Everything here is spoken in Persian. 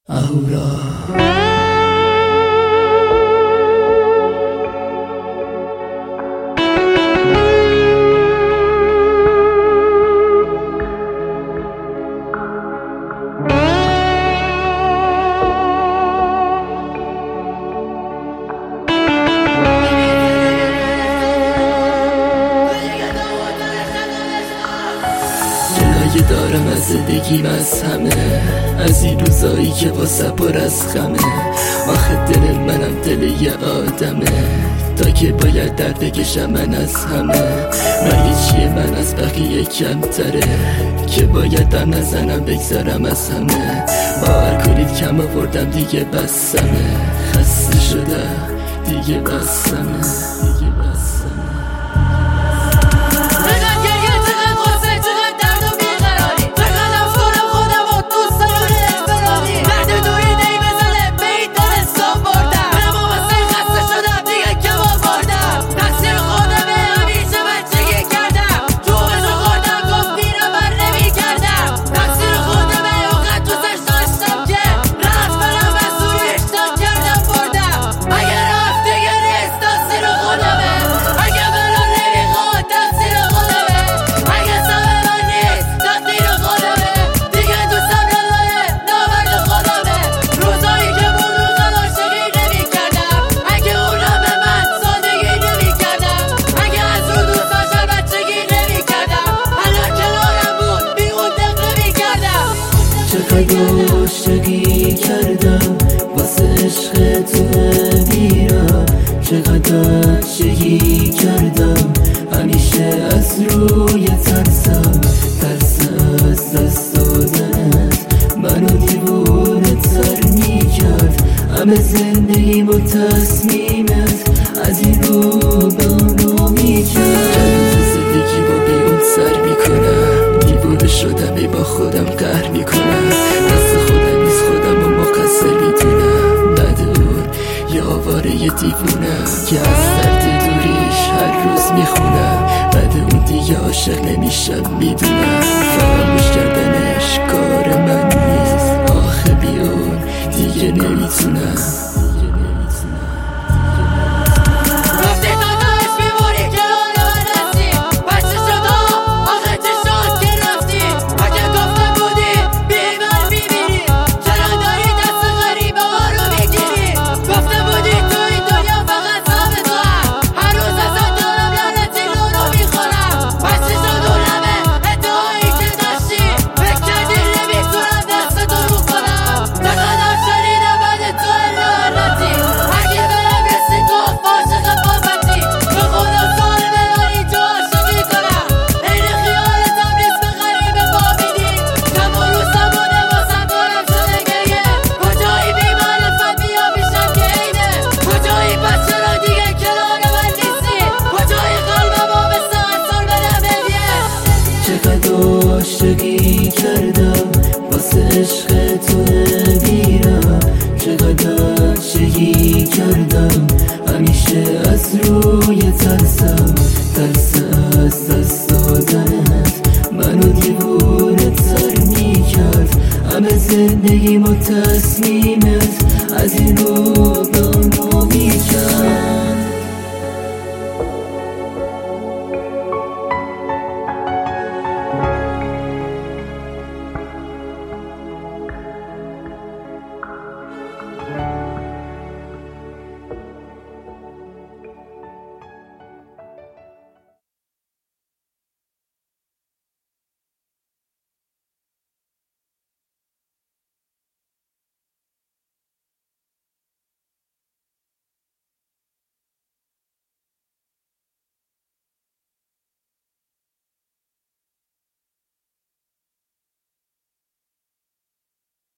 اهورا. جلوی دارم از زندگیم از همه، از این روزایی که واسه پر از خمه. آخه دل منم دل یه آدمه، تا که باید درد بکشم من از همه. مرگ چیه من از بقیه کمتره، که باید دم نزنم بگذارم از همه. باور کنید کم آوردم دیگه بسمه، خسته شدم دیگه بسمه. عاشقی کردم واسه عشق تو میرم، چقدر عاشقی کردم همیشه از روی ترسم از دست دادنت منو دیوونه تر میکرد. همه زندگیم و تصمیمت از این رو به اونو میکرد. زندگی با به اون سر میکنم، دیوونه شدم ای با خودم قهر میکنم. دست خودم نیست خودم و مقصر میدونم، بعد اون یه آواره یه دیوونم که از درد دوریش هر روز میخونم. بعد اون دیگه عاشق نمیشم میدونم، فراموش کردنش کار من نیست. آخه بی اون دیگه نمیتونم. عاشقی کردم واسه عشق تو میرم، چقدر عاشقی کردم همیشه از روی ترسم از دست دادنت منو دیوونه تر میکرد. همه زندگیم و تصمیمت از این رو به اونو میکرد.